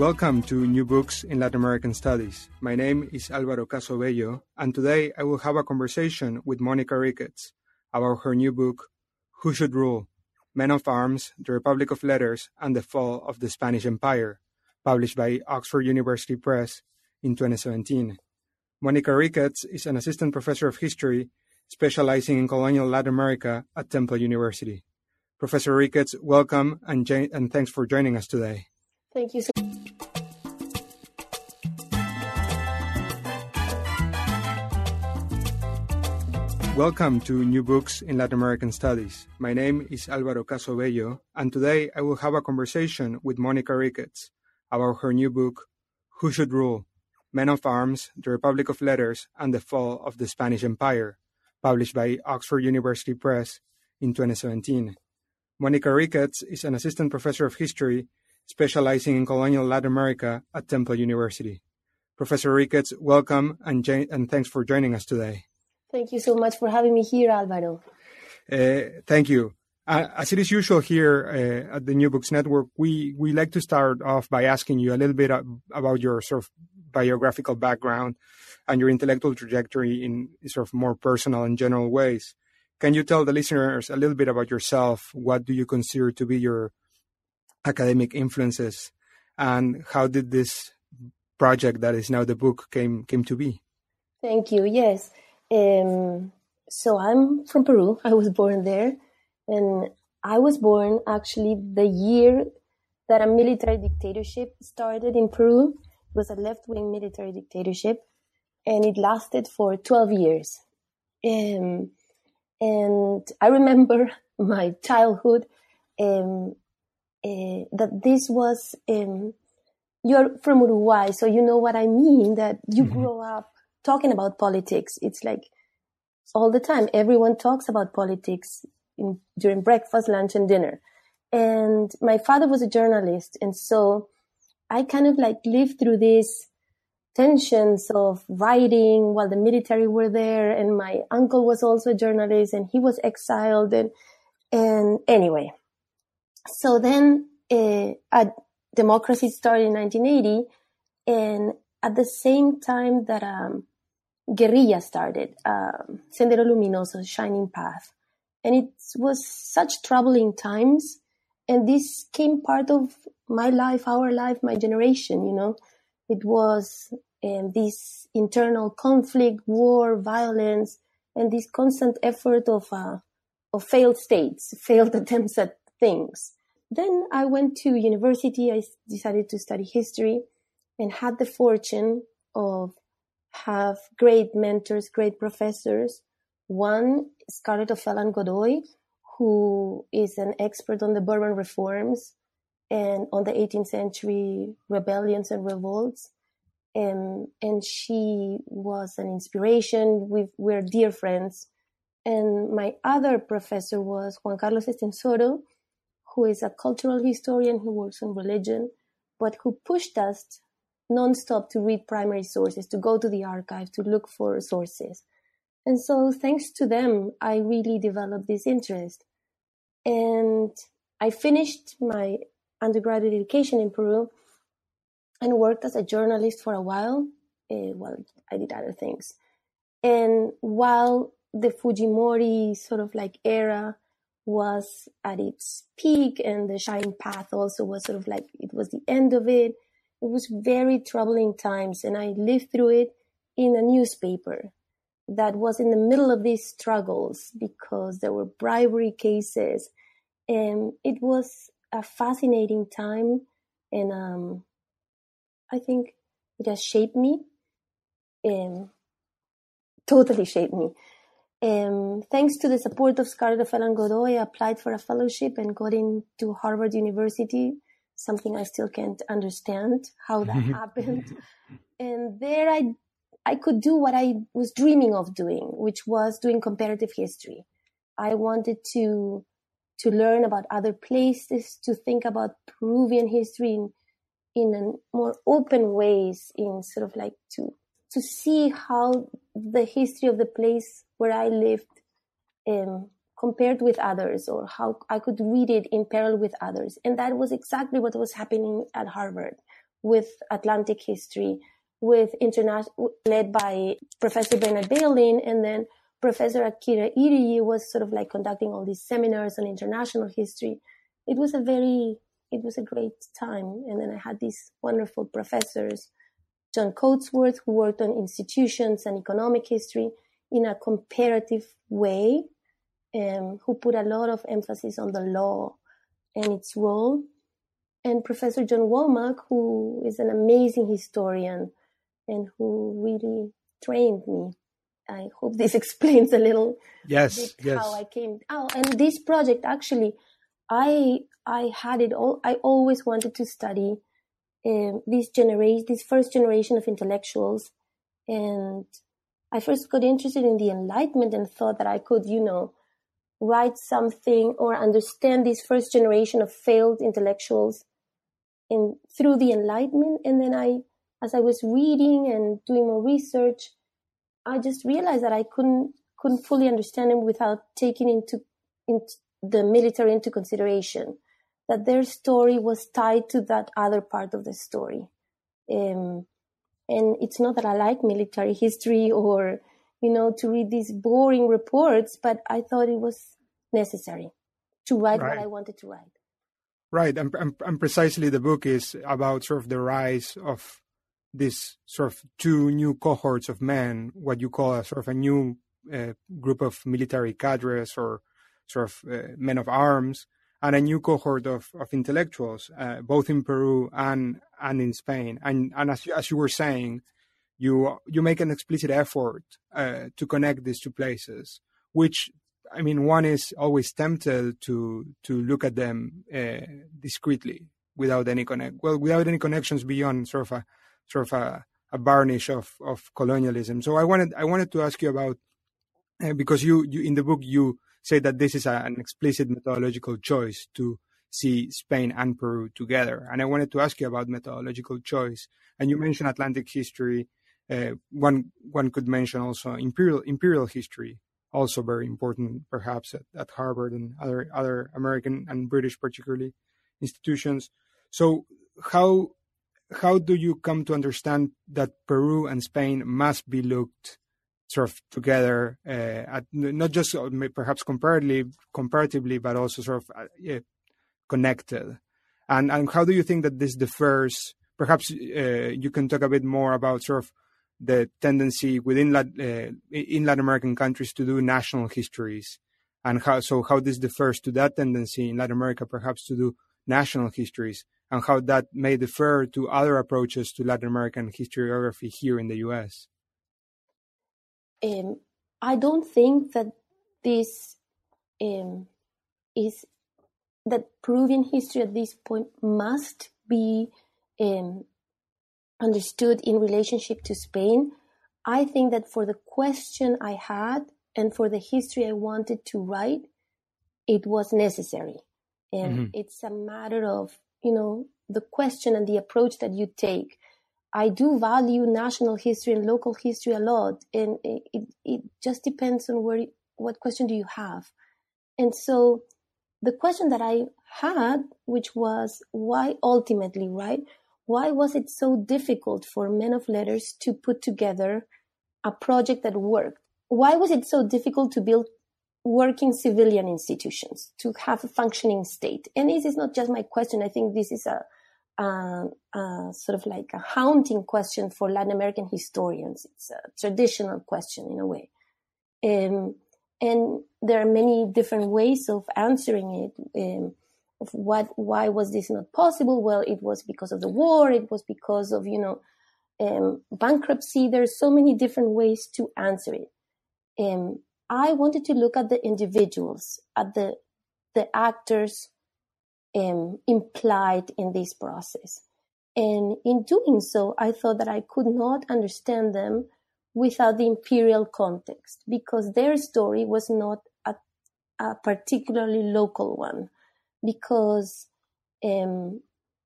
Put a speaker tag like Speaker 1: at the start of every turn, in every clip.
Speaker 1: Welcome to New Books in Latin American Studies. My name is Álvaro Casobello, and today I will have a conversation with Mónica Ricketts about her new book, Who Should Rule? Men of Arms, the Republic of Letters, and the Fall of the Spanish Empire, published by Oxford University Press in 2017. Mónica Ricketts is an assistant professor of history specializing in colonial Latin America at Temple University. Professor Ricketts, welcome and thanks for joining us today.
Speaker 2: Thank you so much.
Speaker 1: Welcome to New Books in Latin American Studies. My name is Álvaro Casobello, and today I will have a conversation with Mónica Ricketts about her new book, Who Should Rule? Men of Arms, the Republic of Letters, and the Fall of the Spanish Empire, published by Oxford University Press in 2017. Mónica Ricketts is an assistant professor of history specializing in colonial Latin America at Temple University. Professor Ricketts, welcome and thanks for joining us today.
Speaker 2: Thank you so much for having me here, Álvaro.
Speaker 1: Thank you. As it is usual here at the New Books Network, we like to start off by asking you a little bit about your sort of biographical background and your intellectual trajectory in sort of more personal and general ways. Can you tell the listeners a little bit about yourself? What do you consider to be your academic influences, and how did this project that is now the book came to be?
Speaker 2: Thank you. Yes. So I'm from Peru. I was born there, and I was born actually the year that a military dictatorship started in Peru. It was a left-wing military dictatorship, and it lasted for 12 years. And I remember my childhood, that this was, you're from Uruguay, so you know what I mean, that you grow up talking about politics. It's like all the time. Everyone talks about politics during breakfast, lunch, and dinner. And my father was a journalist. And so I kind of like lived through these tensions of writing while the military were there. And my uncle was also a journalist and he was exiled. And anyway, so then democracy started in 1980. And at the same time that guerrilla started, Sendero Luminoso, Shining Path. And it was such troubling times. And this came part of my life, our life, my generation, you know. It was this internal conflict, war, violence, and this constant effort of failed states, failed attempts at things. Then I went to university. I decided to study history and had the fortune of have great mentors, great professors. One, Scarlett O'Fellan Godoy, who is an expert on the Bourbon reforms and on the 18th century rebellions and revolts. And she was an inspiration. We're dear friends. And my other professor was Juan Carlos Estensoro, who is a cultural historian who works on religion, but who pushed us nonstop to read primary sources, to go to the archive, to look for sources. And so thanks to them, I really developed this interest. And I finished my undergraduate education in Peru and worked as a journalist for a while. Well, I did other things. And while the Fujimori sort of like era was at its peak and the Shining Path also was sort of like, it was the end of it. It was very troubling times, and I lived through it in a newspaper that was in the middle of these struggles because there were bribery cases, and it was a fascinating time, and I think it has shaped me, totally shaped me. Thanks to the support of Scarlett O'Fellan Godoy, I applied for a fellowship and got into Harvard University, something I still can't understand how that happened. And there I could do what I was dreaming of doing, which was doing comparative history. I wanted to learn about other places, to think about Peruvian history in a more open ways, in sort of like to see how the history of the place where I lived compared with others, or how I could read it in parallel with others. And that was exactly what was happening at Harvard, with Atlantic history, with led by Professor Bernard Bailyn, and then Professor Akira Iriyi was sort of like conducting all these seminars on international history. It was a great time. And then I had these wonderful professors, John Coatsworth, who worked on institutions and economic history in a comparative way, who put a lot of emphasis on the law and its role. And Professor John Womack, who is an amazing historian and who really trained me. I hope this explains a little
Speaker 1: yes.
Speaker 2: how I came. Oh, and this project, actually, I had it all. I always wanted to study this first generation of intellectuals. And I first got interested in the Enlightenment and thought that I could, write something or understand this first generation of failed intellectuals through the Enlightenment. And then as I was reading and doing more research, I just realized that I couldn't fully understand them without taking into the military into consideration, that their story was tied to that other part of the story. And it's not that I like military history or, to read these boring reports, but I thought it was necessary to write what I wanted to write.
Speaker 1: Right. And precisely the book is about sort of the rise of this sort of two new cohorts of men, what you call a sort of a new group of military cadres or sort of men of arms, and a new cohort of intellectuals, both in Peru and in Spain. And as you were saying, you make an explicit effort to connect these two places, which, I mean, one is always tempted to look at them discreetly without any connections beyond sort of a varnish of colonialism. So I wanted to ask you about, because you in the book you say that this is an explicit methodological choice to see Spain and Peru together, and I wanted to ask you about methodological choice. And you mentioned Atlantic history. One could mention also imperial history, also very important perhaps at Harvard and other American and British particularly institutions. So how do you come to understand that Peru and Spain must be looked sort of together, at not just perhaps comparatively, but also sort of connected? And how do you think that this differs? Perhaps you can talk a bit more about sort of the tendency within in Latin American countries to do national histories, and how this differs to that tendency in Latin America perhaps to do national histories, and how that may differ to other approaches to Latin American historiography here in the U.S.
Speaker 2: I don't think that this is that Peruvian history at this point must be understood in relationship to Spain. I think that for the question I had and for the history I wanted to write, it was necessary. And it's a matter of, the question and the approach that you take. I do value national history and local history a lot, and it just depends on what question do you have. And so the question that I had, which was why ultimately, right? Why was it so difficult for men of letters to put together a project that worked? Why was it so difficult to build working civilian institutions, to have a functioning state? And this is not just my question. I think this is a sort of like a haunting question for Latin American historians. It's a traditional question in a way. And there are many different ways of answering it. Of why was this not possible? Well, it was because of the war. It was because of, bankruptcy. There's so many different ways to answer it. I wanted to look at the individuals, at the actors implied in this process. And in doing so, I thought that I could not understand them without the imperial context, because their story was not a particularly local one, because men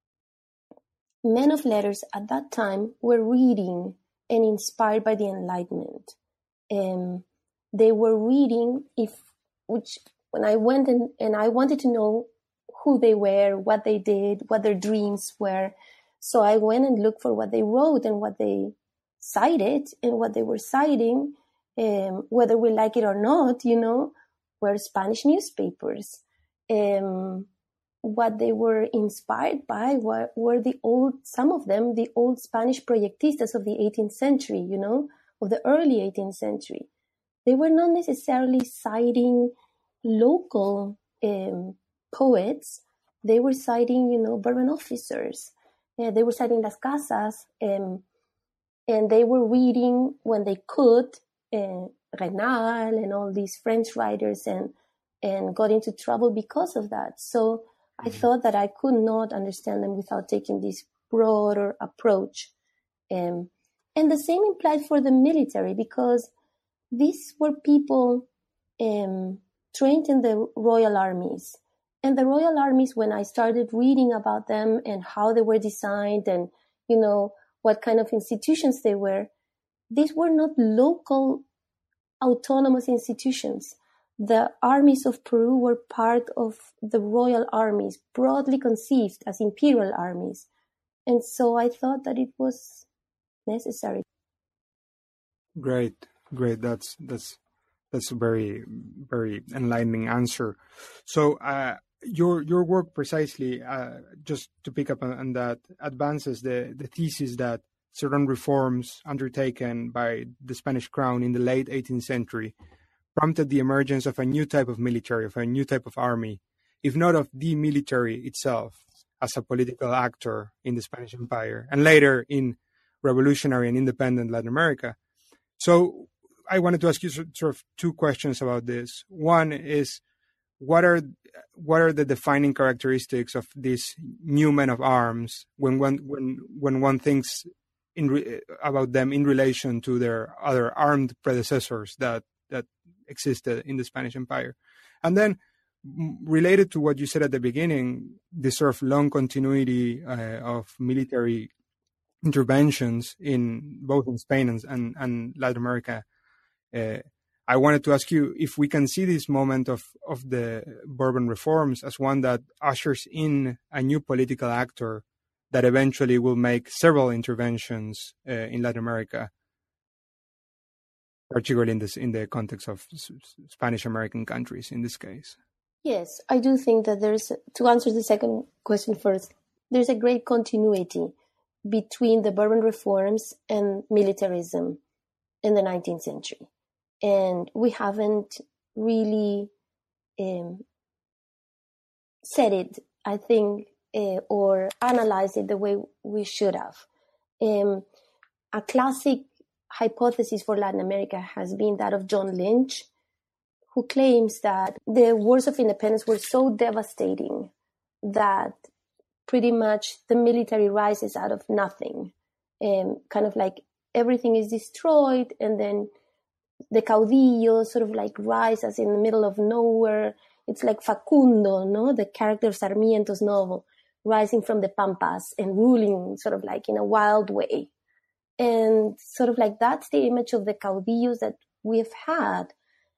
Speaker 2: of letters at that time were reading and inspired by the Enlightenment. They were reading, when I went and I wanted to know who they were, what they did, what their dreams were. So I went and looked for what they wrote and what they cited, and what they were citing, whether we like it or not, were Spanish newspapers. What they were inspired by were some of them, the old Spanish proyectistas of the 18th century, of the early 18th century. They were not necessarily citing local poets. They were citing, Bourbon officers. They were citing Las Casas, and they were reading when they could Raynal and all these French writers, and got into trouble because of that. So I thought that I could not understand them without taking this broader approach. And the same implied for the military, because these were people trained in the royal armies. And the royal armies, when I started reading about them and how they were designed and, what kind of institutions they were, these were not local autonomous institutions. The armies of Peru were part of the royal armies, broadly conceived as imperial armies. And so I thought that it was necessary.
Speaker 1: Great. That's a very, very enlightening answer. So your work precisely, just to pick up on that, advances the thesis that certain reforms undertaken by the Spanish crown in the late 18th century prompted the emergence of a new type of military, of a new type of army, if not of the military itself as a political actor in the Spanish Empire, and later in revolutionary and independent Latin America. So I wanted to ask you sort of two questions about this. One is, what are the defining characteristics of these new men of arms when one thinks about them in relation to their other armed predecessors that existed in the Spanish Empire? And then, related to what you said at the beginning, this sort of long continuity of military interventions in both in Spain and Latin America, I wanted to ask you if we can see this moment of the Bourbon reforms as one that ushers in a new political actor that eventually will make several interventions in Latin America, particularly in the context of Spanish American countries in this case.
Speaker 2: Yes, I do think that to answer the second question first, there's a great continuity between the Bourbon reforms and militarism in the 19th century. And we haven't really said it, I think, or analyzed it the way we should have. A classic hypothesis for Latin America has been that of John Lynch, who claims that the wars of independence were so devastating that pretty much the military rises out of nothing. Kind of like everything is destroyed, and then the caudillos sort of like rise as in the middle of nowhere. It's like Facundo, no? The character of Sarmiento's novel, rising from the Pampas and ruling sort of like in a wild way. And sort of like that's the image of the caudillos that we've had.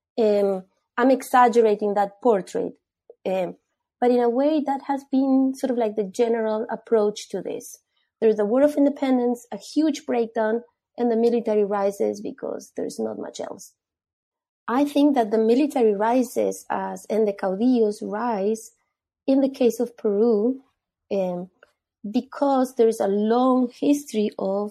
Speaker 2: I'm exaggerating that portrait, but in a way that has been sort of like the general approach to this. There's the War of Independence, a huge breakdown, and the military rises because there's not much else. I think that the military rises and the caudillos rise in the case of Peru because there's a long history of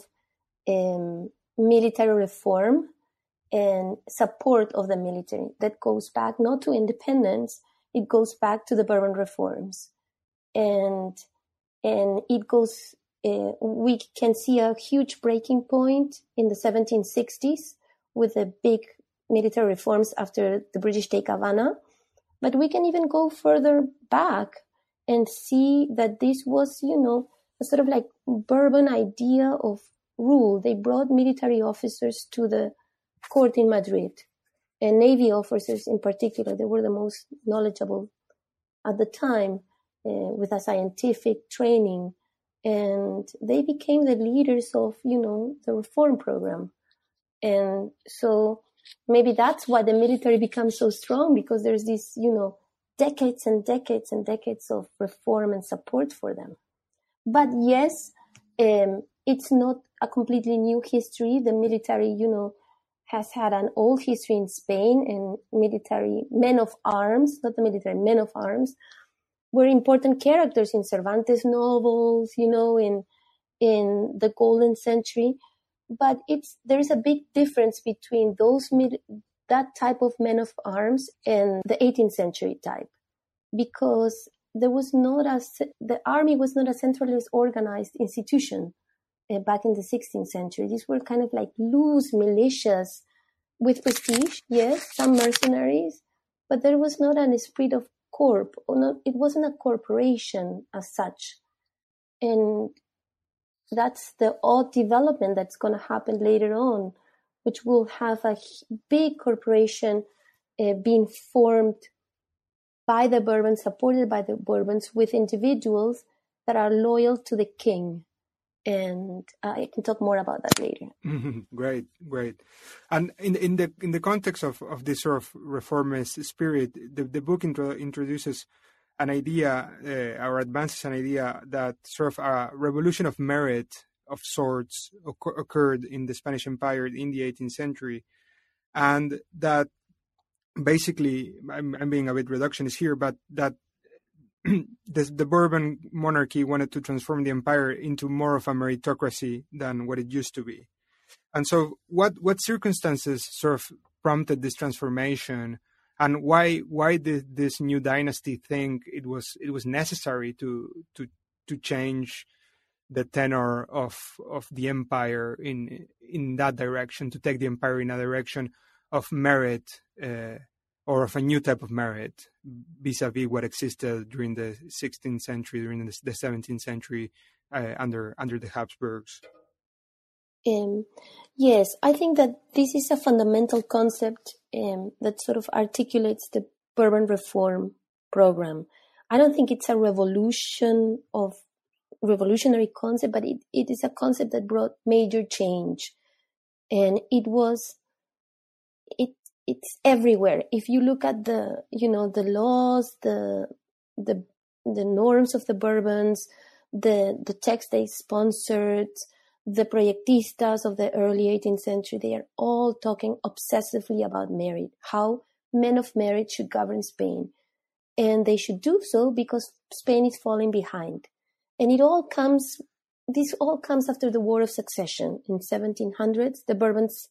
Speaker 2: military reform and support of the military that goes back not to independence, it goes back to the Bourbon reforms. And it goes, we can see a huge breaking point in the 1760s with the big military reforms after the British take Havana. But we can even go further back and see that this was, a sort of like Bourbon idea of rule. They brought military officers to the court in Madrid, and Navy officers in particular. They were the most knowledgeable at the time with a scientific training, and they became the leaders of, the reform program. And so maybe that's why the military becomes so strong, because there's this, decades and decades and decades of reform and support for them. But yes, It's not a completely new history. The military, has had an old history in Spain, and military men of arms, not the military, men of arms, were important characters in Cervantes novels, in the Golden Century. But there's a big difference between that type of men of arms and the 18th century type, because the army was not a centralized organized institution back in the 16th century. These were kind of like loose militias with prestige, yes, some mercenaries, but there was not an esprit of corp, or not, it wasn't a corporation as such. And that's the odd development that's going to happen later on, which will have a big corporation being formed by the Bourbons, supported by the Bourbons, with individuals that are loyal to the king. And I can talk more about that later.
Speaker 1: Great. And in the context of this sort of reformist spirit, the book introduces an idea or advances an idea that sort of a revolution of merit of sorts occurred in the Spanish Empire in the 18th century, and that basically, I'm being a bit reductionist here, but that the Bourbon monarchy wanted to transform the empire into more of a meritocracy than what it used to be. And so what circumstances sort of prompted this transformation, and why did this new dynasty think it was necessary to change the tenor of the empire in that direction, to take the empire in a direction of merit, or of a new type of merit, vis-a-vis what existed during the 16th century, during the 17th century, under the Habsburgs?
Speaker 2: Yes, I think that this is a fundamental concept that sort of articulates the Bourbon reform program. I don't think it's a revolutionary concept, but it is a concept that brought major change, and it's everywhere. If you look at the laws, the norms of the Bourbons, the text they sponsored, the proyectistas of the early 18th century, they are all talking obsessively about merit, how men of merit should govern Spain. And they should do so because Spain is falling behind. And this all comes after the War of Succession in 1700s. The Bourbons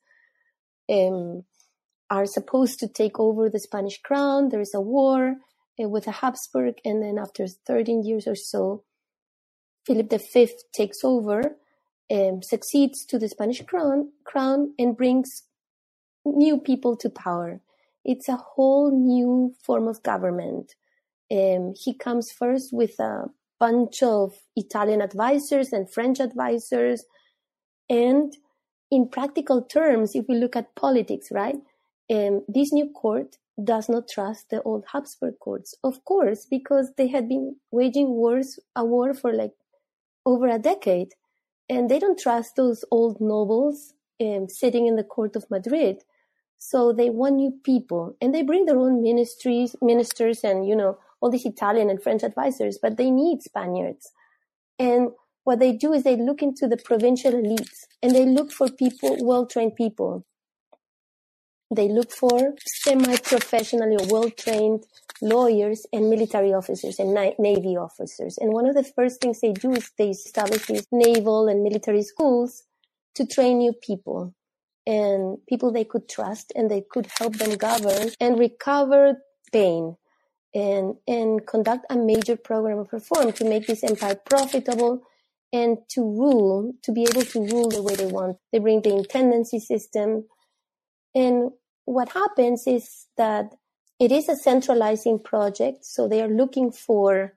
Speaker 2: are supposed to take over the Spanish crown. There is a war with the Habsburg, and then after 13 years or so, Philip V takes over, succeeds to the Spanish crown, and brings new people to power. It's a whole new form of government. He comes first with a bunch of Italian advisors and French advisors, and in practical terms, if we look at politics, right? This new court does not trust the old Habsburg courts, of course, because they had been waging a war for like over a decade, and they don't trust those old nobles sitting in the court of Madrid. So they want new people, and they bring their own ministers, and all these Italian and French advisors, but they need Spaniards. And what they do is they look into the provincial elites, and they look for people, well-trained people. They look for semi-professionally well-trained lawyers and military officers and navy officers. And one of the first things they do is they establish these naval and military schools to train new people, and people they could trust, and they could help them govern and recover Spain, and conduct a major program of reform to make this empire profitable and to be able to rule the way they want. They bring the intendancy system. And what happens is that it is a centralizing project. So they are looking for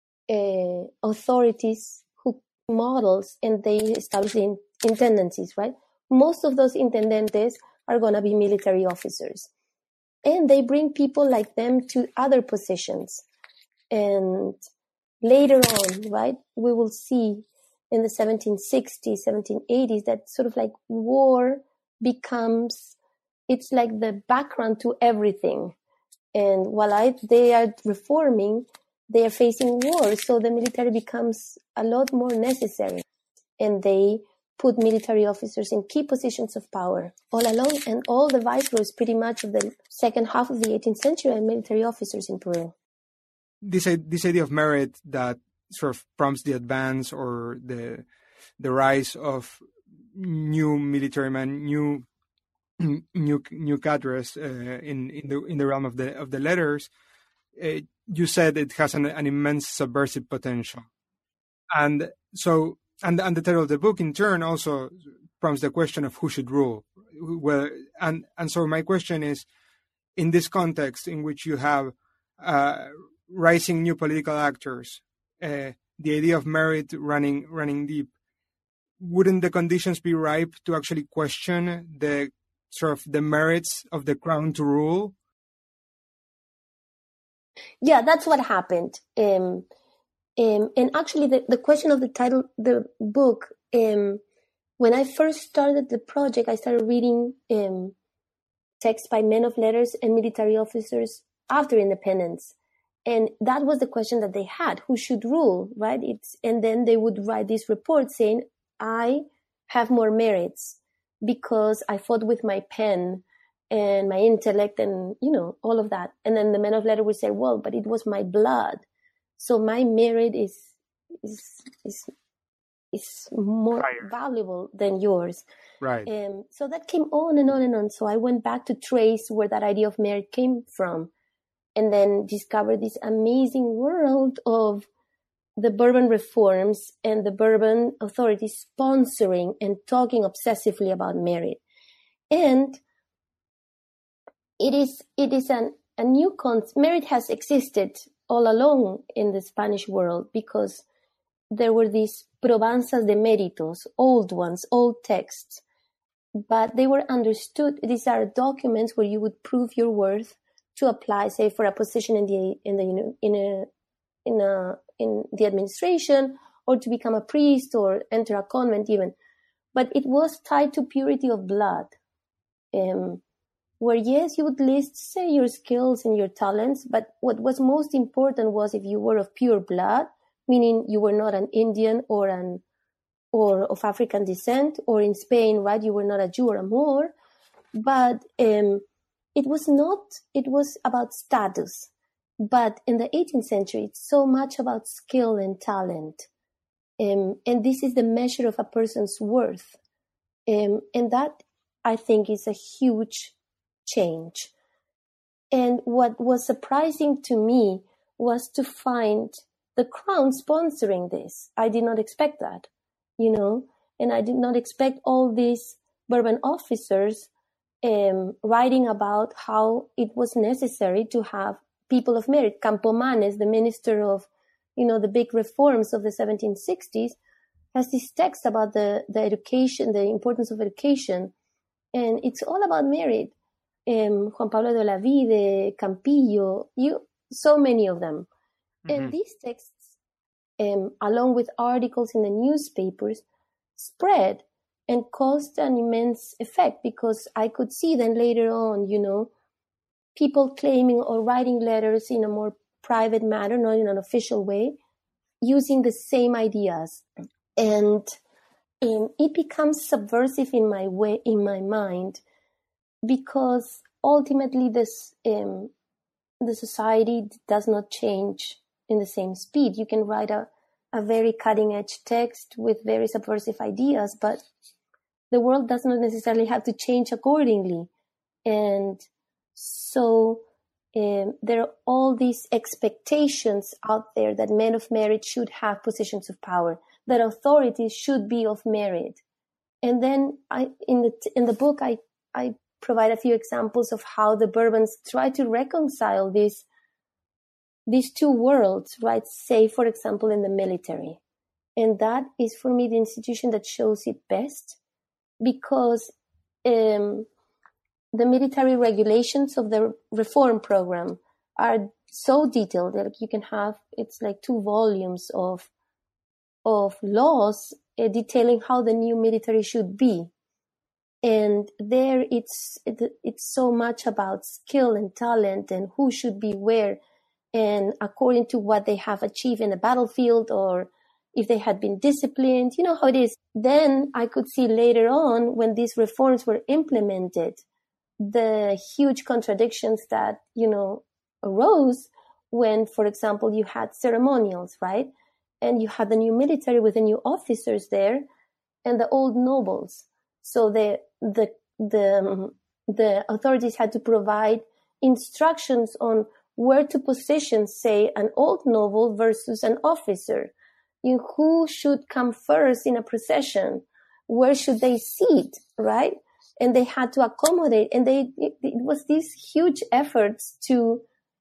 Speaker 2: authorities who models, and they establish the intendancies, right? Most of those intendentes are going to be military officers. And they bring people like them to other positions. And later on, right, we will see in the 1760s, 1780s, that sort of like war becomes, it's like the background to everything. And while they are reforming, they are facing war. So the military becomes a lot more necessary. and they put military officers in key positions of power all along, and all the viceroys pretty much of the second half of the 18th century are military officers in Peru.
Speaker 1: This idea of merit that sort of prompts the advance or the rise of new military men, new cadres in the realm of the letters. You said it has an immense subversive potential, and so and the title of the book in turn also prompts the question of who should rule. And so my question is, in this context in which you have rising new political actors, the idea of merit running deep, wouldn't the conditions be ripe to actually question the sort of the merits of the crown to rule?
Speaker 2: Yeah, that's what happened. And actually, the question of the title, the book, when I first started the project, I started reading texts by men of letters and military officers after independence. And that was the question that they had: who should rule, right? And then they would write this report saying, I have more merits because I fought with my pen and my intellect and, all of that. And then the men of letters would say, well, but it was my blood. So my merit is more valuable than yours.
Speaker 1: Right.
Speaker 2: So that came on and on and on. So I went back to trace where that idea of merit came from, and then discovered this amazing world of the Bourbon reforms and the Bourbon authorities sponsoring and talking obsessively about merit. And it is a new concept. Merit has existed all along in the Spanish world because there were these probanzas de méritos, old ones, old texts, but they were understood. These are documents where you would prove your worth to apply, say, for a position in the administration, or to become a priest or enter a convent even. But it was tied to purity of blood, where yes, you would list, say, your skills and your talents, but what was most important was if you were of pure blood, meaning you were not an Indian or of African descent, or in Spain, right, you were not a Jew or a Moor, but it was about status. But in the 18th century, it's so much about skill and talent. And this is the measure of a person's worth. And that, I think, is a huge change. And what was surprising to me was to find the crown sponsoring this. I did not expect that, and I did not expect all these Bourbon officers writing about how it was necessary to have people of merit. Campomanes, the minister of, the big reforms of the 1760s, has this text about the education, the importance of education, and it's all about merit. Juan Pablo de Olavide, Campillo, so many of them. Mm-hmm. And these texts, along with articles in the newspapers, spread and caused an immense effect, because I could see then later on, people claiming or writing letters in a more private manner, not in an official way, using the same ideas. And it becomes subversive in my mind, because ultimately the society does not change in the same speed. You can write a very cutting-edge text with very subversive ideas, but the world does not necessarily have to change accordingly. And so there are all these expectations out there that men of merit should have positions of power, that authorities should be of merit. And then in the book, I provide a few examples of how the Bourbons try to reconcile these two worlds, right? Say, for example, in the military. And that is, for me, the institution that shows it best, because the military regulations of the reform program are so detailed that you can have, it's like 2 volumes of laws detailing how the new military should be. And there it's so much about skill and talent and who should be where, and according to what they have achieved in the battlefield or if they had been disciplined. You know how it is. Then I could see later on, when these reforms were implemented, the huge contradictions that, arose when, for example, you had ceremonials, right? And you had the new military with the new officers there and the old nobles. So the authorities had to provide instructions on where to position, say, an old noble versus an officer. Who should come first in a procession? Where should they sit, right? And they had to accommodate, and it was these huge efforts to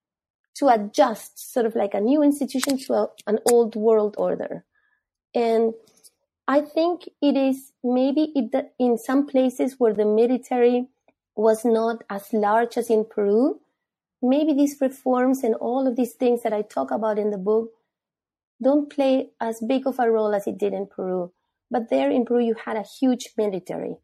Speaker 2: adjust sort of like a new institution to an old world order. And I think it is maybe in some places where the military was not as large as in Peru, maybe these reforms and all of these things that I talk about in the book don't play as big of a role as it did in Peru. But there in Peru, you had a huge military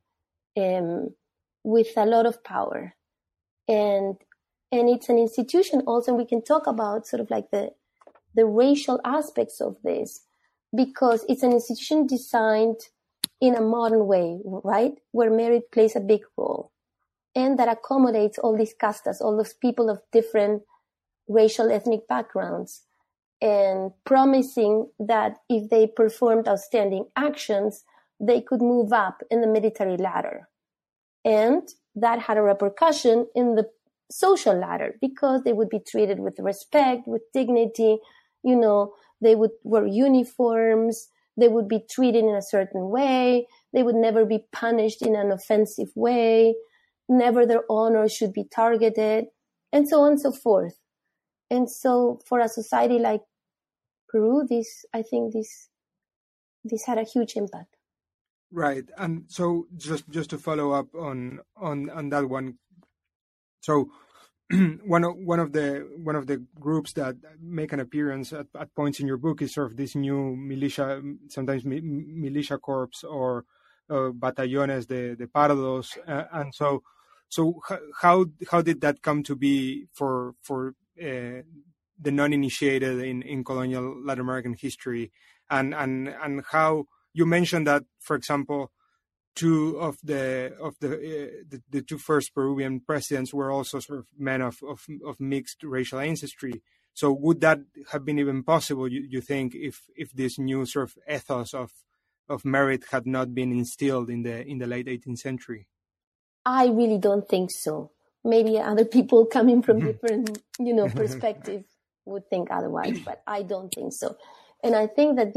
Speaker 2: with a lot of power. And it's an institution also, and we can talk about sort of like the racial aspects of this, because it's an institution designed in a modern way, right? Where merit plays a big role, and that accommodates all these castas, all those people of different racial, ethnic backgrounds, and promising that if they performed outstanding actions, they could move up in the military ladder. And that had a repercussion in the social ladder, because they would be treated with respect, with dignity. They would wear uniforms. They would be treated in a certain way. They would never be punished in an offensive way. Never their honor should be targeted, and so on and so forth. And so for a society like Peru, I think this had a huge impact.
Speaker 1: Right. And so just to follow up on that one. So one of the groups that make an appearance at points in your book is sort of this new militia, sometimes militia corps or batallones de pardos, and so how did that come to be for the non-initiated in colonial Latin American history, and how you mentioned that, for example, two of the two first Peruvian presidents were also sort of men of mixed racial ancestry. So would that have been even possible, you think, if this new sort of ethos of merit had not been instilled in the late 18th century?
Speaker 2: I really don't think so. Maybe other people coming from different, perspective would think otherwise, but I don't think so. And I think that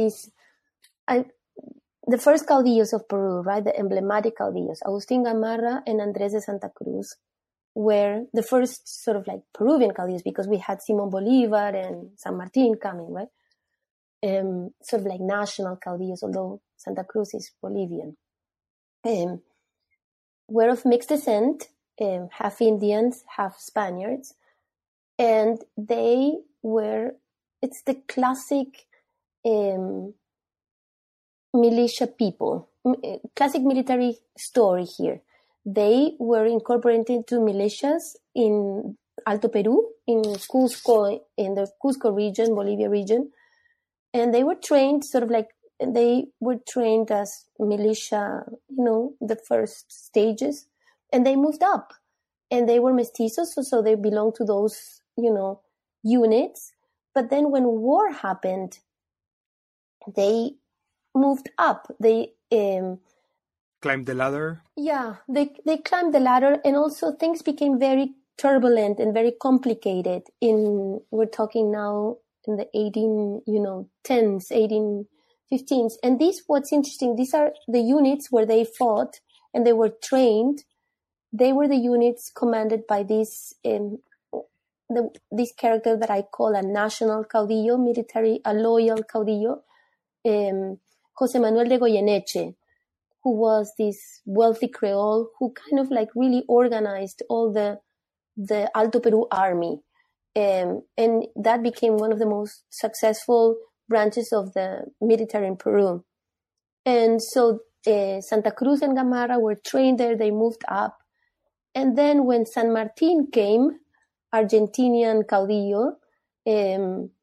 Speaker 2: the first caudillos of Peru, right, the emblematic caudillos, Agustín Gamarra and Andrés de Santa Cruz, were the first sort of like Peruvian caudillos, because we had Simón Bolívar and San Martín coming, right? Sort of like national caudillos, although Santa Cruz is Bolivian. Were of mixed descent, half Indians, half Spaniards, and it's the classic militia people, classic military story here. They were incorporated into militias in Alto Peru, in Cusco, in the Cusco region, Bolivia region, and they were trained as militia, the first stages, and they moved up, and they were mestizos, so they belonged to those, units. But then when war happened, they moved up. They
Speaker 1: climbed the ladder. Yeah,
Speaker 2: they climbed the ladder, and also things became very turbulent and very complicated. We're talking now in the 1810s, 1815s, and what's interesting. These are the units where they fought and they were trained. They were the units commanded by this character that I call a national caudillo, a loyal caudillo. José Manuel de Goyeneche, who was this wealthy Creole who kind of like really organized all the Alto Peru army. And that became one of the most successful branches of the military in Peru. And so Santa Cruz and Gamarra were trained there, they moved up. And then when San Martín came, Argentinian caudillo,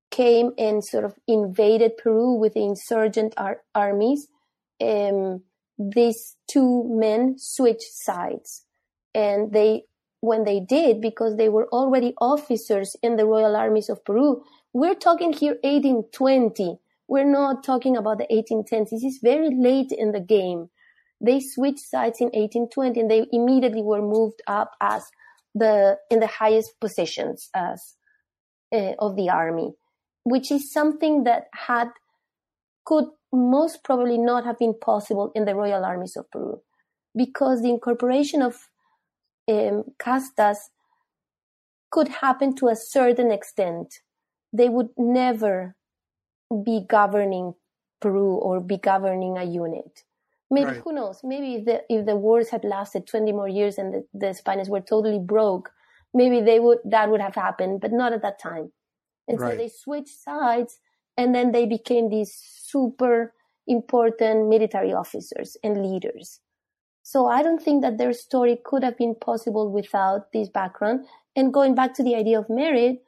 Speaker 2: came and sort of invaded Peru with the insurgent armies, these two men switched sides. And when they did, because they were already officers in the Royal Armies of Peru, we're talking here 1820. We're not talking about the 1810s. This is very late in the game. They switched sides in 1820, and they immediately were moved up as in the highest positions as of the army, which is something that could most probably not have been possible in the Royal Armies of Peru, because the incorporation of castas could happen to a certain extent. They would never be governing Peru or be governing a unit. Maybe, right. Who knows? Maybe if the wars had lasted 20 more years and the Spaniards were totally broke, maybe that would have happened, but not at that time. And right. So they switched sides, and then they became these super important military officers and leaders. So I don't think that their story could have been possible without this background. And going back to the idea of merit,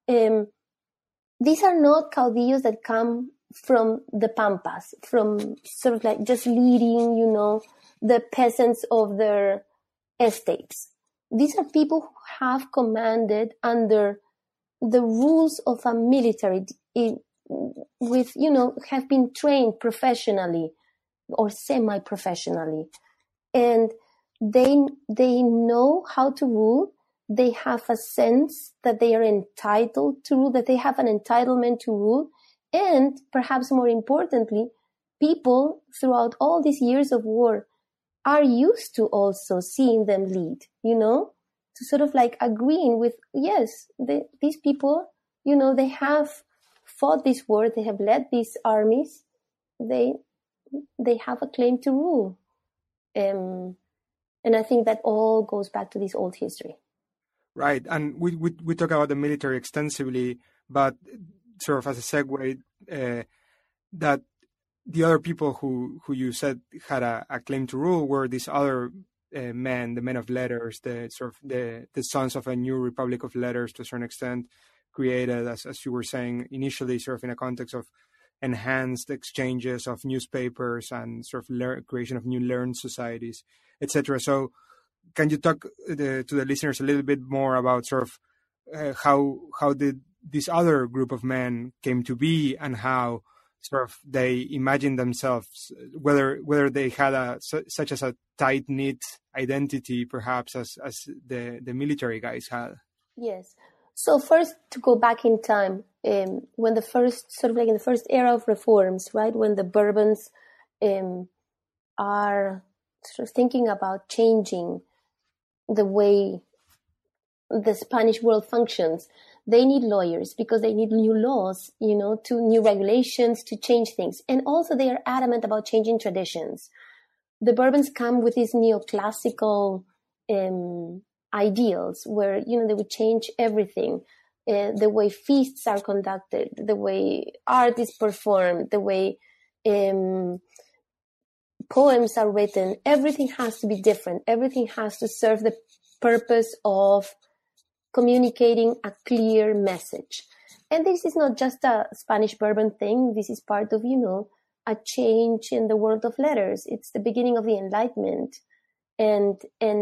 Speaker 2: these are not caudillos that come from the Pampas, from sort of like just leading, the peasants of their estates. These are people who have commanded under the rules of a military with, have been trained professionally or semi-professionally. And they know how to rule. They have a sense that they are entitled to rule, that they have an entitlement to rule. And perhaps more importantly, people throughout all these years of war are used to also seeing them lead, to sort of like agreeing with, yes, these people, they have fought this war, they have led these armies, they have a claim to rule. And I think that all goes back to this old history.
Speaker 1: Right. And we talk about the military extensively, but sort of as a segue, that the other people who you said had a claim to rule were these other men, the men of letters, the sons of a new republic of letters to a certain extent, created, as you were saying, initially sort of in a context of enhanced exchanges of newspapers and sort of creation of new learned societies, etc. So can you talk to the listeners a little bit more about sort of how did this other group of men came to be, and how sort of they imagined themselves, whether they had such as a tight-knit identity, perhaps as the military guys had?
Speaker 2: Yes. So first, to go back in time, when the first, sort of like in the first era of reforms, right, when the Bourbons are sort of thinking about changing the way the Spanish world functions, they need lawyers because they need new laws, to new regulations to change things. And also they are adamant about changing traditions. The Bourbons come with these neoclassical ideals where, they would change everything. The way feasts are conducted, the way art is performed, the way poems are written, everything has to be different. Everything has to serve the purpose of communicating a clear message. And this is not just a Spanish Bourbon thing. This is part of, a change in the world of letters. It's the beginning of the Enlightenment, and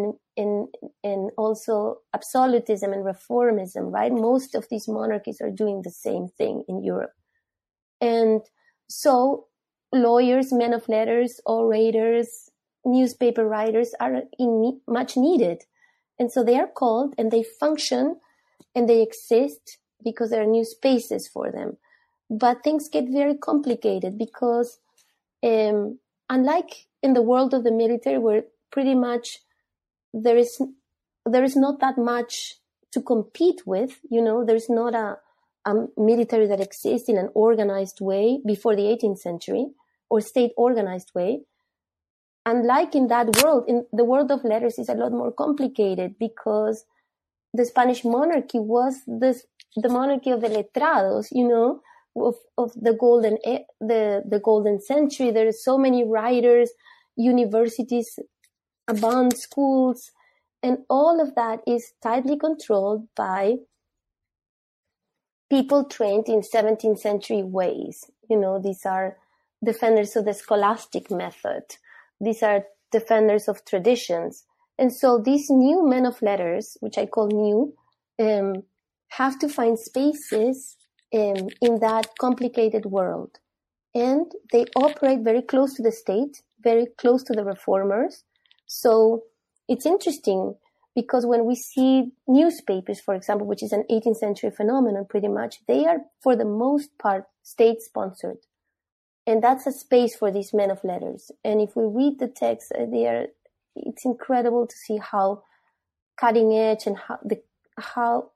Speaker 2: also absolutism and reformism, right? Most of these monarchies are doing the same thing in Europe. And so lawyers, men of letters, orators, newspaper writers are much needed. And so they are called and they function and they exist because there are new spaces for them. But things get very complicated because unlike in the world of the military, where pretty much there is not that much to compete with, there's not a military that exists in an organized way before the 18th century or state organized way. Unlike in that world, in the world of letters is a lot more complicated because the Spanish monarchy was the monarchy of the letrados, of the golden century. There are so many writers, universities, abound schools, and all of that is tightly controlled by people trained in 17th century ways. These are defenders of the scholastic method. These are defenders of traditions. And so these new men of letters, which I call new, have to find spaces in that complicated world. And they operate very close to the state, very close to the reformers. So it's interesting because when we see newspapers, for example, which is an 18th century phenomenon pretty much, they are for the most part state-sponsored. And that's a space for these men of letters. And if we read the text, it's incredible to see how cutting edge and how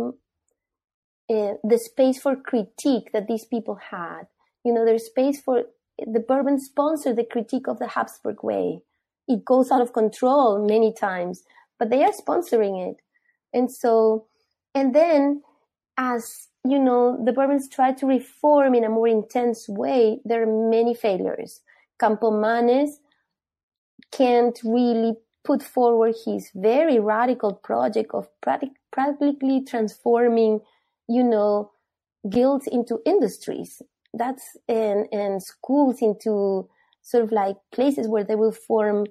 Speaker 2: the space for critique that these people had. There's space for the Bourbon sponsor the critique of the Habsburg way. It goes out of control many times, but they are sponsoring it. And then as the Bourbons try to reform in a more intense way, there are many failures. Campomanes can't really put forward his very radical project of practically transforming, guilds into industries. And schools into sort of like places where they will form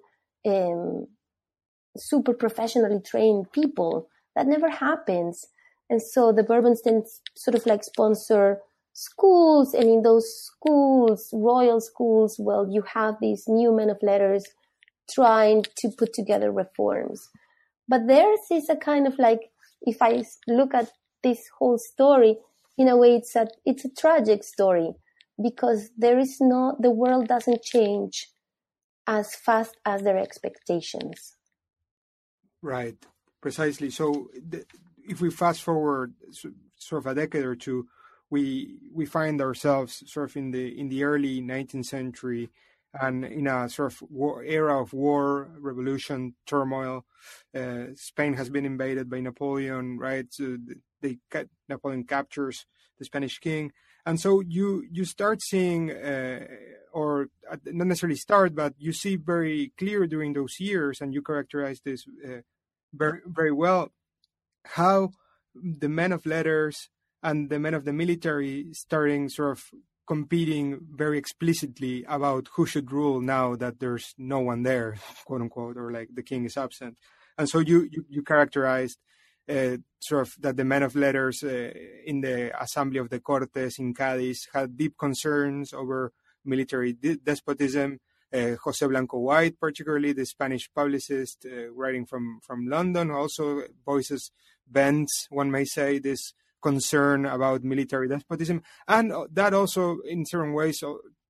Speaker 2: super professionally trained people. That never happens. And so the Bourbons then sort of like sponsor schools, and in those schools, royal schools, well, you have these new men of letters trying to put together reforms. But theirs is a kind of like, if I look at this whole story, in a way it's a tragic story, because the world doesn't change as fast as their expectations.
Speaker 1: Right, precisely. So if we fast forward sort of a decade or two, we find ourselves sort of in the early 19th century, and in a sort of era of war, revolution, turmoil. Spain has been invaded by Napoleon, right? So Napoleon captures the Spanish king, and so you start seeing, or not necessarily start, but you see very clear during those years, and you characterize this very, very well, how the men of letters and the men of the military starting sort of competing very explicitly about who should rule now that there's no one there, quote unquote, or like the king is absent. And so you characterized sort of that the men of letters in the Assembly of the Cortes in Cádiz had deep concerns over military despotism. José Blanco White, particularly the Spanish publicist writing from London, also voices, bends, one may say, this concern about military despotism, and that also, in certain ways,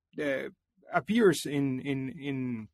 Speaker 1: appears in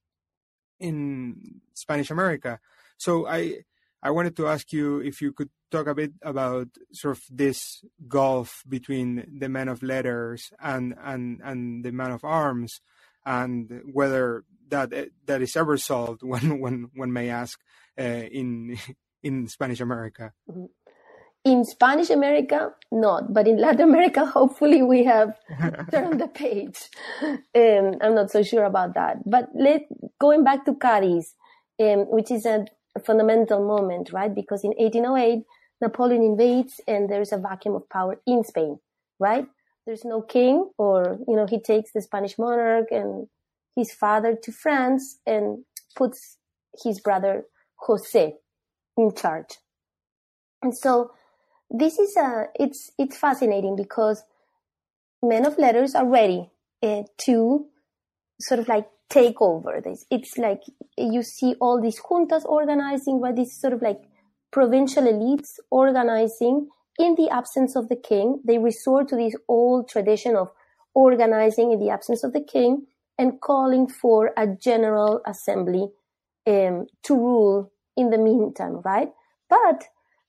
Speaker 1: Spanish America. So I wanted to ask you if you could talk a bit about sort of this gulf between the men of letters and the men of arms, and whether that is ever solved, one may ask, in Spanish America.
Speaker 2: Mm-hmm. In Spanish America, not, but in Latin America, hopefully we have turned the page. I'm not so sure about that. But going back to Cádiz, which is a fundamental moment, right? Because in 1808, Napoleon invades and there's a vacuum of power in Spain, right? There's no king, or, he takes the Spanish monarch and his father to France and puts his brother José in charge. And so this is it's fascinating, because men of letters are ready to sort of like take over this. It's like you see all these juntas organizing, right? This sort of like provincial elites organizing in the absence of the king. They resort to this old tradition of organizing in the absence of the king and calling for a general assembly to rule in the meantime, right? But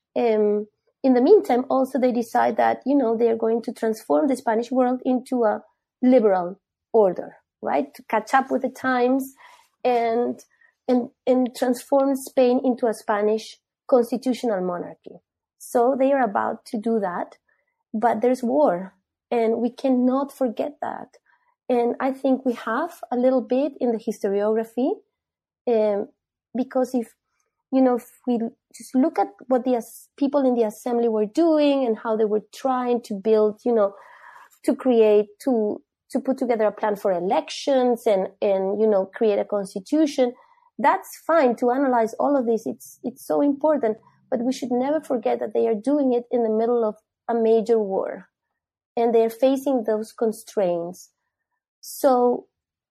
Speaker 2: in the meantime, also they decide that, they are going to transform the Spanish world into a liberal order, right? To catch up with the times and transform Spain into a Spanish constitutional monarchy. So they are about to do that, but there's war, and we cannot forget that. And I think we have a little bit in the historiography, because if we just look at what the people in the assembly were doing and how they were trying to build, to create, to put together a plan for elections and create a constitution. That's fine to analyze all of this. It's so important, but we should never forget that they are doing it in the middle of a major war and they're facing those constraints. So,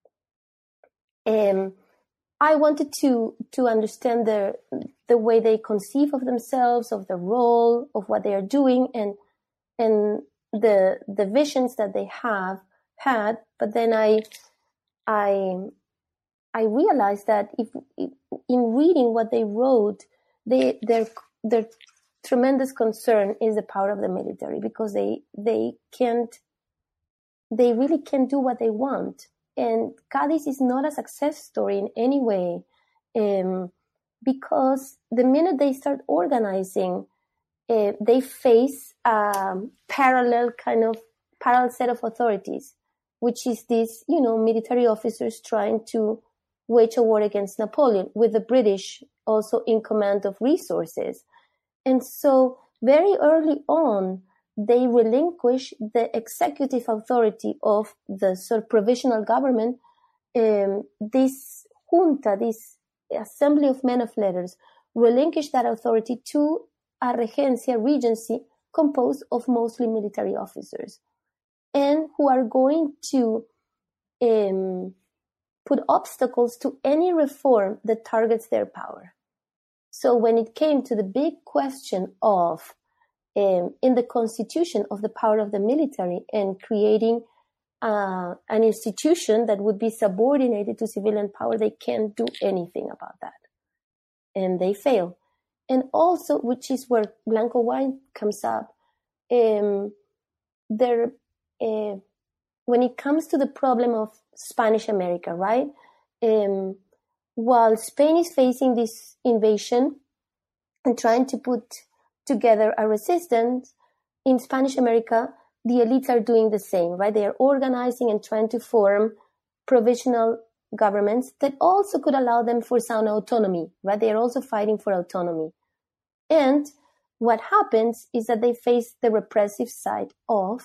Speaker 2: I wanted to understand the way they conceive of themselves, of the role, of what they are doing, and the visions that they have had. But then I realized that if in reading what they wrote, their tremendous concern is the power of the military, because they really can't do what they want. And Cádiz is not a success story in any way, because the minute they start organizing, they face a parallel set of authorities, which is this, military officers trying to wage a war against Napoleon, with the British also in command of resources. And so very early on, they relinquish the executive authority of the sort of provisional government. This junta, this assembly of men of letters, relinquish that authority to a regency composed of mostly military officers, and who are going to put obstacles to any reform that targets their power. So when it came to the big question of in the constitution of the power of the military and creating an institution that would be subordinated to civilian power, they can't do anything about that. And they fail. And also, which is where Blanco White comes up, when it comes to the problem of Spanish America, right? While Spain is facing this invasion and trying to put together a resistance, in Spanish America, the elites are doing the same, right? They are organizing and trying to form provisional governments that also could allow them for sound autonomy, right? They are also fighting for autonomy. And what happens is that they face the repressive side of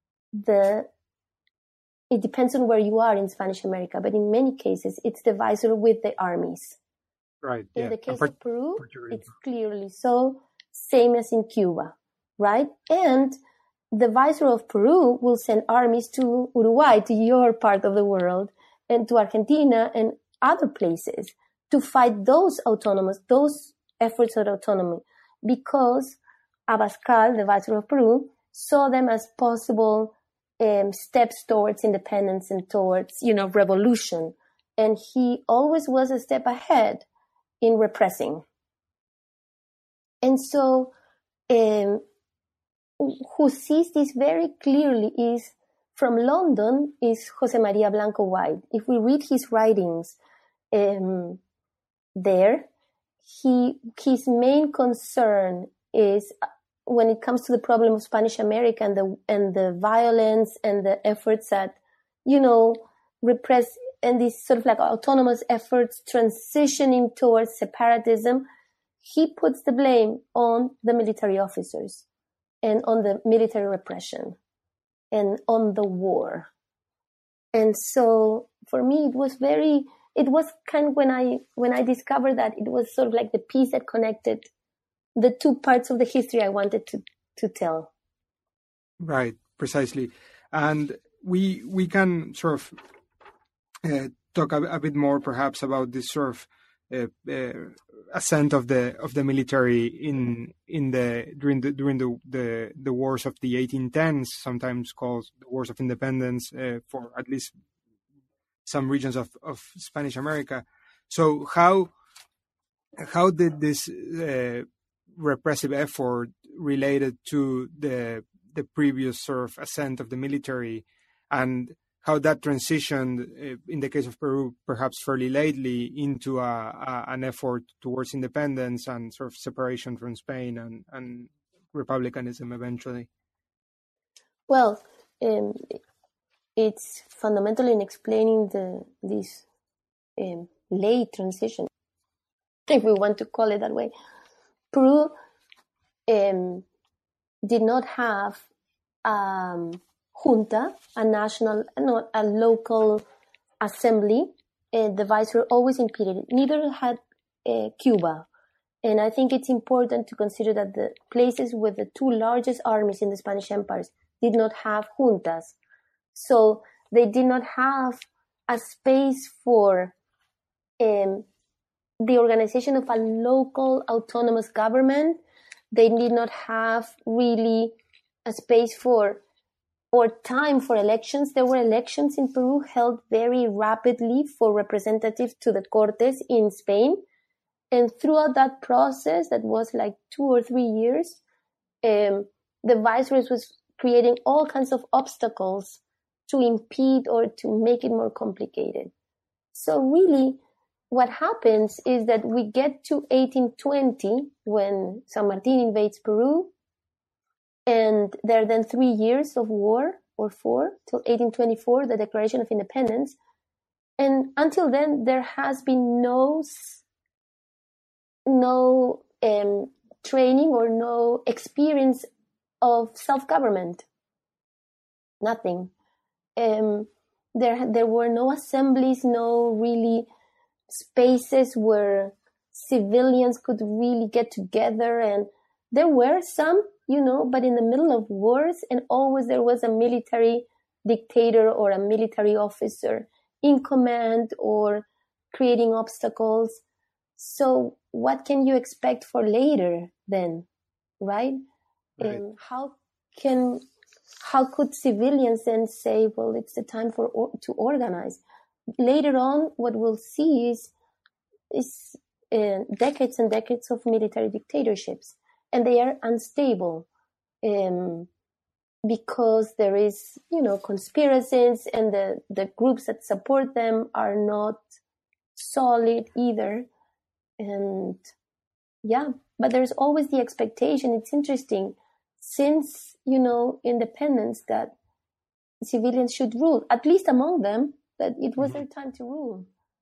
Speaker 2: it depends on where you are in Spanish America, but in many cases, it's the viceroy with the armies.
Speaker 1: Right.
Speaker 2: In the case of Peru, it's clearly so, same as in Cuba, right? And the viceroy of Peru will send armies to Uruguay, to your part of the world, and to Argentina and other places to fight those efforts of autonomy, because Abascal, the viceroy of Peru, saw them as possible steps towards independence and towards, revolution. And he always was a step ahead in repressing. And so, who sees this very clearly is, from London, is José María Blanco White. If we read his writings there, his main concern is, when it comes to the problem of Spanish America and the violence and the efforts at, repress, and these sort of like autonomous efforts transitioning towards separatism, he puts the blame on the military officers and on the military repression and on the war. And so for me, it was kind of when I discovered that, it was sort of like the piece that connected the two parts of the history I wanted to tell.
Speaker 1: Right, precisely. And we can sort of talk a bit more perhaps about this sort of ascent of the military during the wars of the 1810s, sometimes called the Wars of Independence, for at least some regions of Spanish America. So how did this repressive effort related to the previous sort of ascent of the military, and how that transitioned, in the case of Peru, perhaps fairly lately, into an effort towards independence and sort of separation from Spain and republicanism eventually?
Speaker 2: Well, it's fundamental in explaining this late transition, if we want to call it that way, Peru did not have junta, a local assembly. The viceroy always impeded it. Neither had Cuba. And I think it's important to consider that the places with the two largest armies in the Spanish empires did not have juntas. So they did not have a space for the organization of a local autonomous government. They did not have really a space for or time for elections. There were elections in Peru held very rapidly for representatives to the Cortes in Spain. And throughout that process, that was like 2 or 3 years, the viceroy was creating all kinds of obstacles to impede or to make it more complicated. So really, what happens is that we get to 1820 when San Martin invades Peru, and there are then 3 years of war, or 4, till 1824, the Declaration of Independence. And until then, there has been no training or no experience of self-government. Nothing. There were no assemblies, no really spaces where civilians could really get together. And there were some, but in the middle of wars, and always there was a military dictator or a military officer in command or creating obstacles. So what can you expect for later then, right? And how could civilians then say, well, it's the time to organize? Later on, what we'll see is decades and decades of military dictatorships, and they are unstable because there is, conspiracies, and the groups that support them are not solid either. And but there's always the expectation. It's interesting, since, independence, that civilians should rule, at least among them, that it was their time to rule.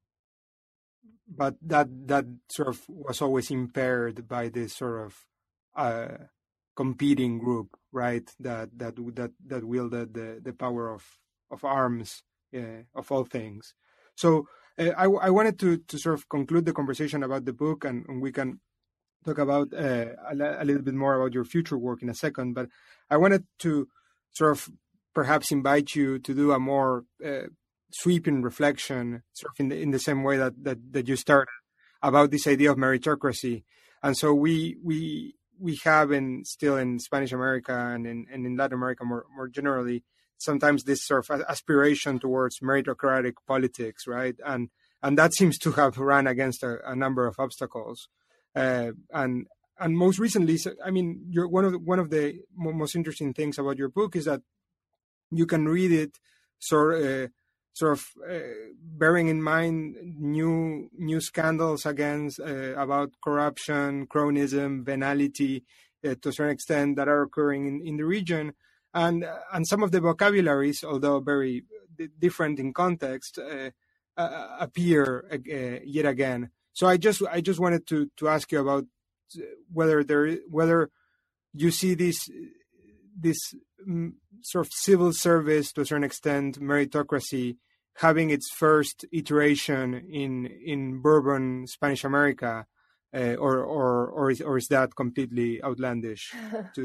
Speaker 1: But that sort of was always impaired by this sort of competing group, right? That wielded the power of arms, of all things. So I wanted to sort of conclude the conversation about the book, and we can talk about a little bit more about your future work in a second. But I wanted to sort of perhaps invite you to do a more sweeping reflection, sort of in the same way that you started, about this idea of meritocracy. And so we have still in Spanish America and in Latin America more generally, sometimes this sort of aspiration towards meritocratic politics, right? And that seems to have run against a number of obstacles. And most recently, I mean, one of the most interesting things about your book is that you can read it sort of bearing in mind new scandals about corruption, cronyism, venality, to a certain extent, that are occurring in the region. And some of the vocabularies, although very different in context, appear yet again. So I just wanted to ask you about whether you see this sort of civil service, to a certain extent, meritocracy, having its first iteration in Bourbon Spanish America, or is that completely outlandish?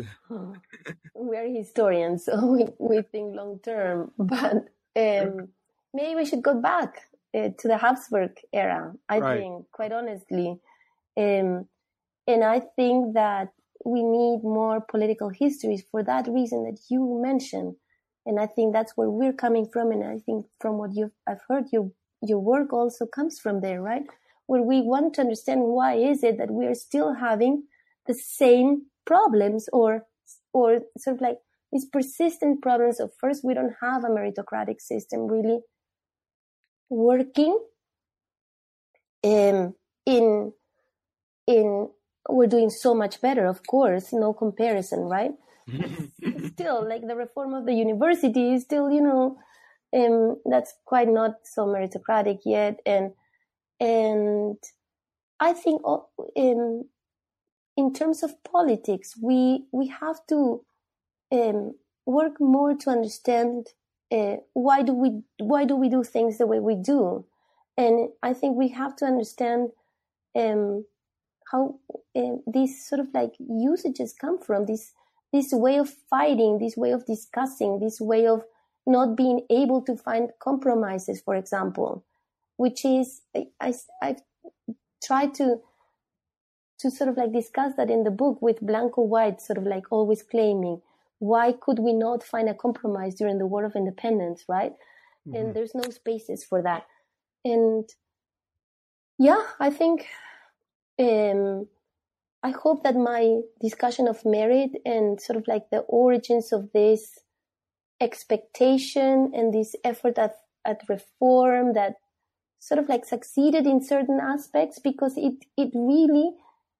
Speaker 2: We are historians, so we think long term, but maybe we should go back to the Habsburg era. I think, quite honestly, and I think that we need more political histories for that reason that you mentioned. And I think that's where we're coming from. And I think from what I've heard, your work also comes from there, right? Where we want to understand why is it that we are still having the same problems, or sort of like these persistent problems of, first, we don't have a meritocratic system really working. We're doing so much better, of course, no comparison, right? Still, like the reform of the university is still, that's quite not so meritocratic yet. And I think in terms of politics, we have to work more to understand why do we do things the way we do, and I think we have to understand how these sort of like usages come from, this way of fighting, this way of discussing, this way of not being able to find compromises, for example, which is I've tried to sort of like discuss that in the book with Blanco White, sort of like always claiming, why could we not find a compromise during the War of Independence, right? Mm-hmm. And there's no spaces for that. And yeah, I think I hope that my discussion of merit and sort of like the origins of this expectation and this effort at reform that sort of like succeeded in certain aspects, because it really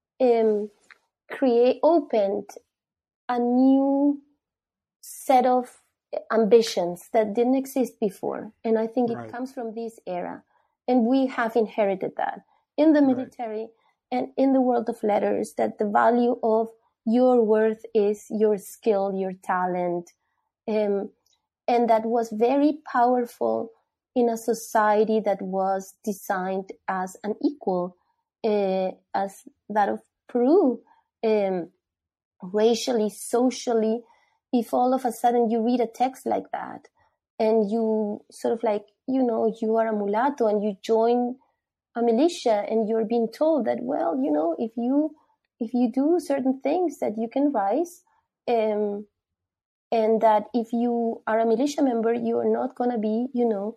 Speaker 2: opened a new set of ambitions that didn't exist before. And I think it comes from this era. And we have inherited that in the military and in the world of letters, that the value of your worth is your skill, your talent. And that was very powerful in a society that was designed as an equal, as that of Peru, racially, socially. If all of a sudden you read a text like that and you sort of like, you know, you are a mulatto and you join a militia and you're being told that, well, you know, if you do certain things that you can rise, and that if you are a militia member, you are not going to be, you know,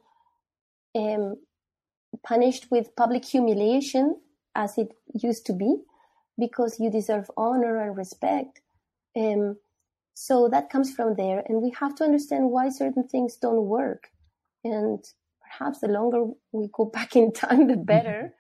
Speaker 2: punished with public humiliation as it used to be, because you deserve honor and respect. So that comes from there, and we have to understand why certain things don't work. And perhaps the longer we go back in time, the better.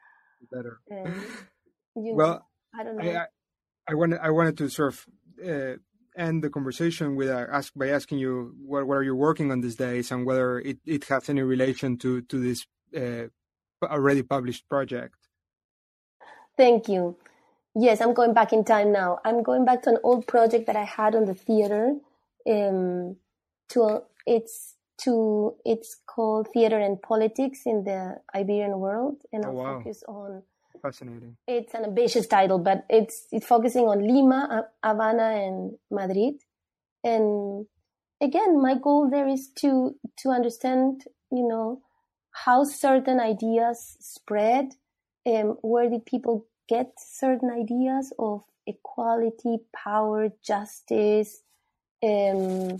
Speaker 1: Well,
Speaker 2: I don't know.
Speaker 1: I wanted to sort of end the conversation with by asking you what are you working on these days, and whether it has any relation to this already published project.
Speaker 2: Thank you. Yes, I'm going back in time now. I'm going back to an old project that I had on the theater. It's called Theater and Politics in the Iberian World, and I'll focus on.
Speaker 1: Fascinating.
Speaker 2: It's an ambitious title, but it's focusing on Lima, Havana, and Madrid. And again, my goal there is to understand, you know, how certain ideas spread, where did people get certain ideas of equality, power, justice, and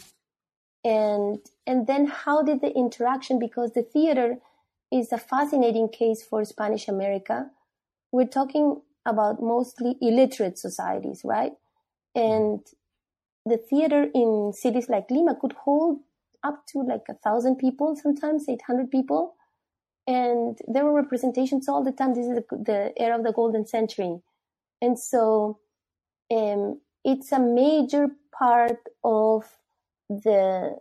Speaker 2: then how did the interaction, because the theater is a fascinating case for Spanish America. We're talking about mostly illiterate societies, right? And the theater in cities like Lima could hold up to like 1,000 people, sometimes 800 people. And there were representations all the time. This is the era of the golden century. And so it's a major part of the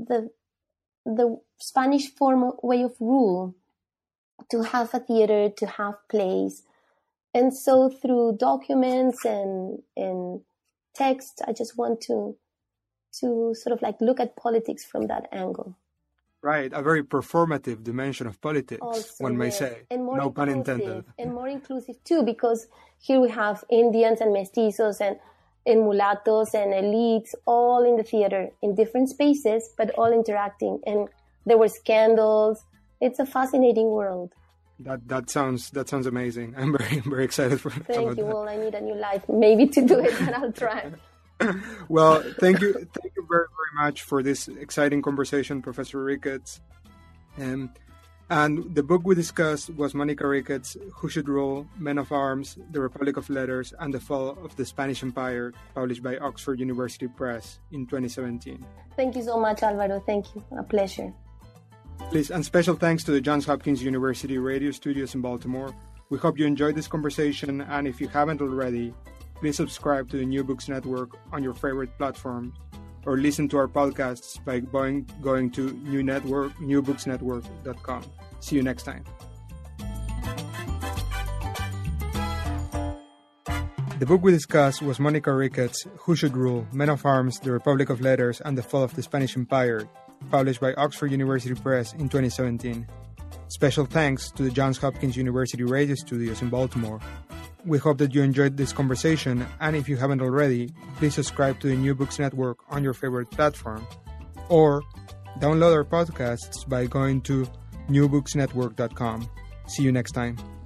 Speaker 2: Spanish way of rule, to have a theater, to have plays. And so through documents and text, I just want to sort of like look at politics from that angle.
Speaker 1: Right, a very performative dimension of politics, also, one may say.
Speaker 2: And more
Speaker 1: no pun intended.
Speaker 2: And more inclusive too, because here we have Indians and mestizos and mulattos and elites all in the theater in different spaces, but all interacting. And there were scandals. It's a fascinating world.
Speaker 1: That sounds amazing. I'm very excited for
Speaker 2: Thank you. That. Well, I need a new life maybe to do it, but I'll try.
Speaker 1: Well, thank you very, very much for this exciting conversation, Professor Ricketts. And the book we discussed was Monica Ricketts' Who Should Rule? Men of Arms, The Republic of Letters, and the Fall of the Spanish Empire, published by Oxford University Press in 2017.
Speaker 2: Thank you so much, Alvaro. Thank you. A pleasure.
Speaker 1: Please, and special thanks to the Johns Hopkins University radio studios in Baltimore. We hope you enjoyed this conversation, and if you haven't already, please subscribe to the New Books Network on your favorite platform, or listen to our podcasts by going to newbooksnetwork.com. See you next time. The book we discussed was Monica Ricketts' Who Should Rule? Men of Arms, the Republic of Letters, and the Fall of the Spanish Empire, published by Oxford University Press in 2017. Special thanks to the Johns Hopkins University Radio Studios in Baltimore. We hope that you enjoyed this conversation, and if you haven't already, please subscribe to the New Books Network on your favorite platform, or download our podcasts by going to newbooksnetwork.com. See you next time.